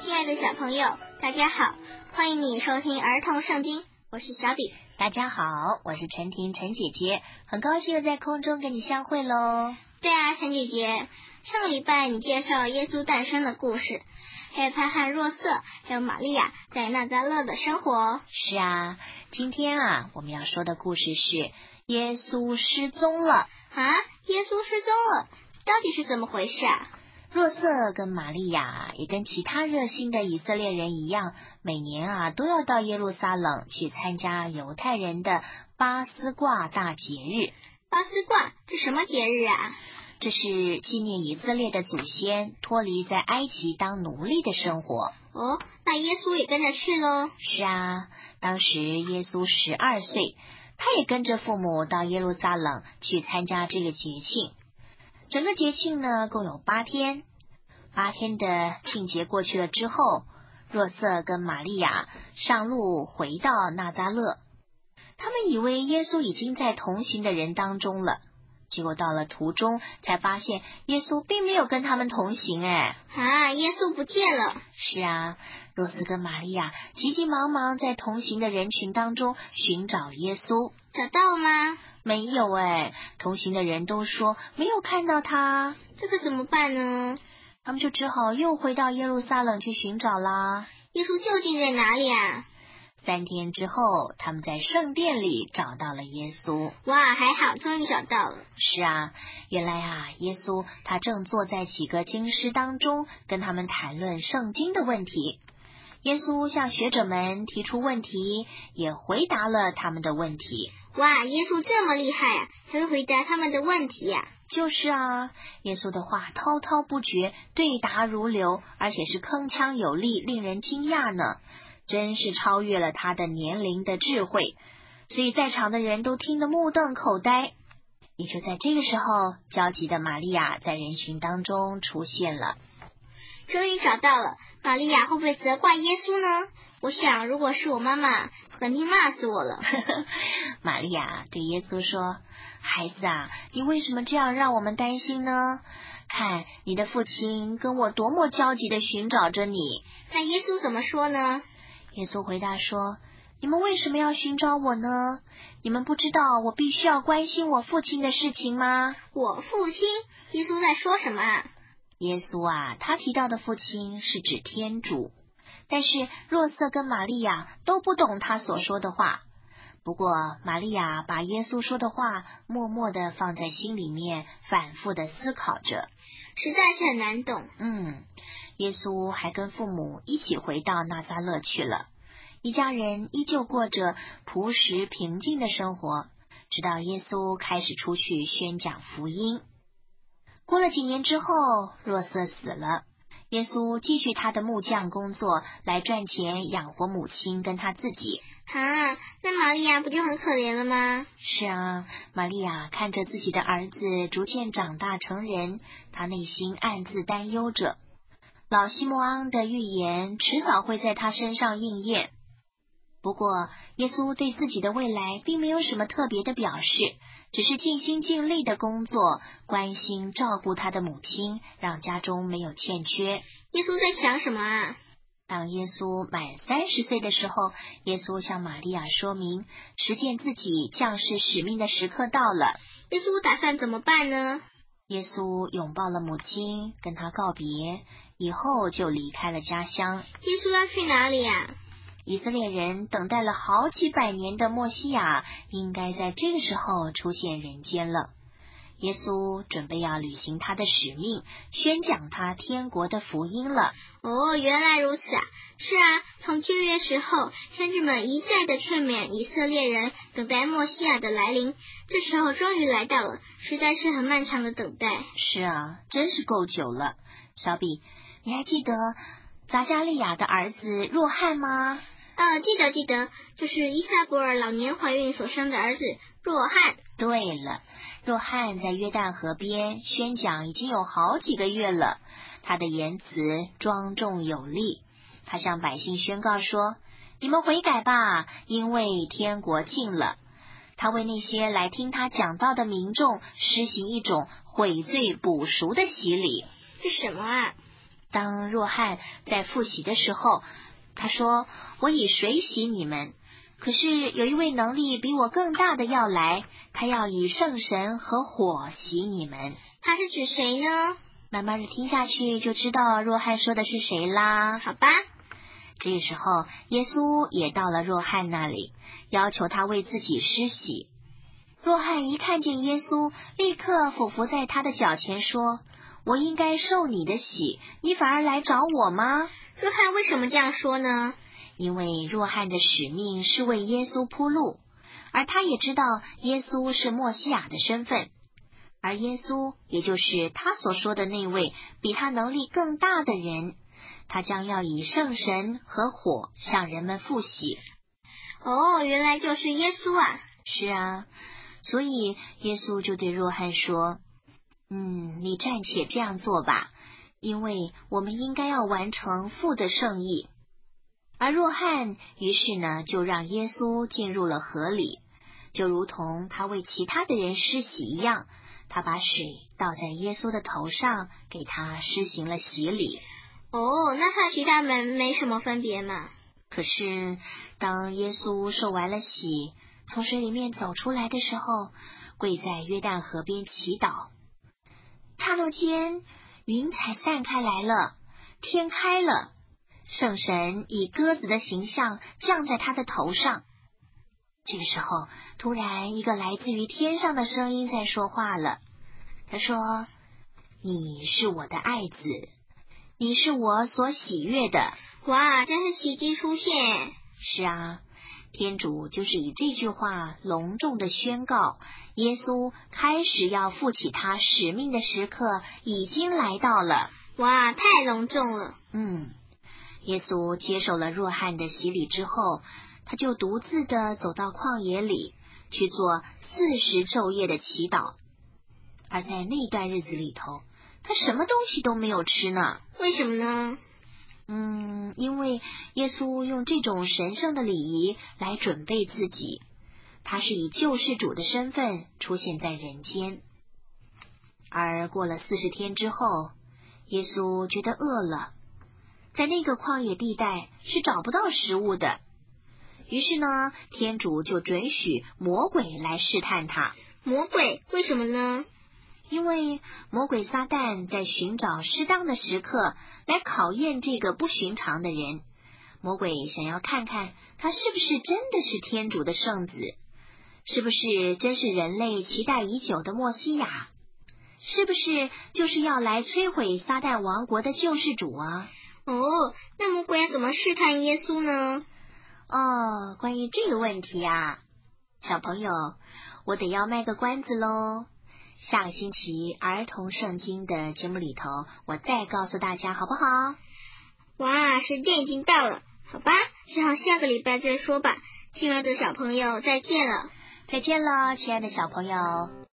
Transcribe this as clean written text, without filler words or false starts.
亲爱的小朋友，大家好，欢迎你收听儿童圣经，我是小比。 大家好，我是陈婷陈姐姐，很高兴又在空中跟你相会咯。 对啊，陈姐姐，上个礼拜你介绍了耶稣诞生的故事，还有他和若瑟还有玛利亚在纳匝勒的生活。 是啊，今天我们要说的故事是耶稣失踪了。 耶稣失踪了，到底是怎么回事啊？ 若瑟跟玛利亚也跟其他热心的以色列人一样，每年都要到耶路撒冷去参加犹太人的巴斯挂大节日。 巴斯挂是什么节日啊？ 这是纪念以色列的祖先脱离在埃及当奴隶的生活。 哦，那耶稣也跟着去咯？ 是啊，当时耶稣12岁，他也跟着父母到耶路撒冷去参加这个节庆。整个节庆呢，共有8天。8天的庆节过去了之后，若瑟跟玛利亚上路回到纳匝勒。他们以为耶稣已经在同行的人当中了，结果到了途中才发现耶稣并没有跟他们同行。耶稣不见了。 是啊，若瑟跟玛利亚急急忙忙在同行的人群当中寻找耶稣。 找到了吗？ 没有同行的人都说没有看到他。 这可怎么办呢？ 他们就只好又回到耶路撒冷去寻找啦。 耶稣究竟在哪里啊 ？3天之后，他们在圣殿里找到了耶稣。 哇，还好，终于找到了。 是啊，原来耶稣他正坐在几个经师当中，跟他们谈论圣经的问题。耶稣向学者们提出问题，也回答了他们的问题。 哇，耶稣这么厉害啊，还会回答他们的问题啊。 就是啊，耶稣的话滔滔不绝，对答如流，而且是铿锵有力，令人惊讶呢。真是超越了他的年龄的智慧，所以在场的人都听得目瞪口呆。也就在这个时候，焦急的玛利亚在人群当中出现了。 终于找到了，玛利亚会不会责怪耶稣呢？我想如果是我妈妈，肯定骂死我了。 玛利亚对耶稣说，孩子啊，你为什么这样让我们担心呢？看你的父亲跟我多么焦急地寻找着你。 那耶稣怎么说呢？ 耶稣回答说，你们为什么要寻找我呢？你们不知道我必须要关心我父亲的事情吗？ 我父亲？耶稣在说什么啊？ 耶稣他提到的父亲是指天主，但是若瑟跟玛利亚都不懂他所说的话。不过玛利亚把耶稣说的话默默地放在心里面，反复地思考着， 实在是很难懂。 耶稣还跟父母一起回到纳匝勒去了，一家人依旧过着朴实平静的生活，直到耶稣开始出去宣讲福音。过了几年之后，若瑟死了，耶稣继续他的木匠工作，来赚钱养活母亲跟他自己。 那玛利亚不就很可怜了吗？ 是啊，玛利亚看着自己的儿子逐渐长大成人，他内心暗自担忧着。老西莫昂的预言迟早会在他身上应验。不过耶稣对自己的未来并没有什么特别的表示，只是尽心尽力的工作，关心照顾他的母亲，让家中没有欠缺。 耶稣在想什么啊？ 当耶稣满30岁的时候，耶稣向玛利亚说明实践自己降世使命的时刻到了。 耶稣打算怎么办呢？ 耶稣拥抱了母亲，跟她告别，以后就离开了家乡。 耶稣要去哪里啊？ 以色列人等待了好几百年的默西亚，应该在这个时候出现人间了。耶稣准备要履行他的使命，宣讲他天国的福音了。 原来如此啊！是啊，从旧约时候，先知们一再的劝勉以色列人等待默西亚的来临，这时候终于来到了，实在是很漫长的等待。 是啊，真是够久了。小比，你还记得匝加利亚的儿子若翰吗？ 记得，就是伊撒伯尔老年怀孕所生的儿子若翰。 对了，若翰在约旦河边宣讲已经有好几个月了，他的言辞庄重有力。他向百姓宣告说，你们悔改吧，因为天国近了。他为那些来听他讲道的民众施行一种悔罪补赎的洗礼。 是什么啊？ 当若翰在复习的时候，他说：“我以水洗你们，可是有一位能力比我更大的要来，他要以圣神和火洗你们。” 他是指谁呢？ 慢慢的听下去就知道若翰说的是谁啦。 好吧。 这个时候，耶稣也到了若翰那里，要求他为自己施洗。若翰一看见耶稣，立刻俯伏在他的脚前说：“我应该受你的洗，你反而来找我吗？” 若翰为什么这样说呢？ 因为若翰的使命是为耶稣铺路，而他也知道耶稣是默西亚的身份，而耶稣也就是他所说的那位比他能力更大的人，他将要以圣神和火向人们复洗。 哦，原来就是耶稣啊！ 是啊，所以耶稣就对若翰说：“你暂且这样做吧，因为我们应该要完成父的圣意。”而若翰于是呢，就让耶稣进入了河里，就如同他为其他的人施洗一样，他把水倒在耶稣的头上，给他施行了洗礼。 哦，那和其他人没什么分别嘛？ 可是当耶稣受完了洗，从水里面走出来的时候，跪在约旦河边祈祷，刹那间云彩散开来了，天开了，圣神以鸽子的形象降在他的头上。这个时候，突然一个来自于天上的声音在说话了。他说：“你是我的爱子，你是我所喜悦的。” 哇，真是奇迹出现！ 是啊，天主就是以这句话隆重的宣告，耶稣开始要负起他使命的时刻已经来到了。 哇，太隆重了！ 耶稣接受了若翰的洗礼之后，他就独自的走到旷野里去做40昼夜的祈祷，而在那段日子里头，他什么东西都没有吃呢。 为什么呢？ 因为耶稣用这种神圣的礼仪来准备自己，他是以救世主的身份出现在人间。而过了40天之后，耶稣觉得饿了，在那个旷野地带是找不到食物的，于是呢，天主就准许魔鬼来试探他。 魔鬼？为什么呢？ 因为魔鬼撒旦在寻找适当的时刻来考验这个不寻常的人。魔鬼想要看看他是不是真的是天主的圣子，是不是真是人类期待已久的默西亚，是不是就是要来摧毁撒旦王国的救世主啊？ 哦，那魔鬼要怎么试探耶稣呢？ 关于这个问题啊，小朋友，我得要卖个关子咯。下个星期儿童圣经的节目里头，我再告诉大家好不好？ 哇，时间已经到了，好吧，只好下个礼拜再说吧。亲爱的小朋友，再见了。 再见了，亲爱的小朋友。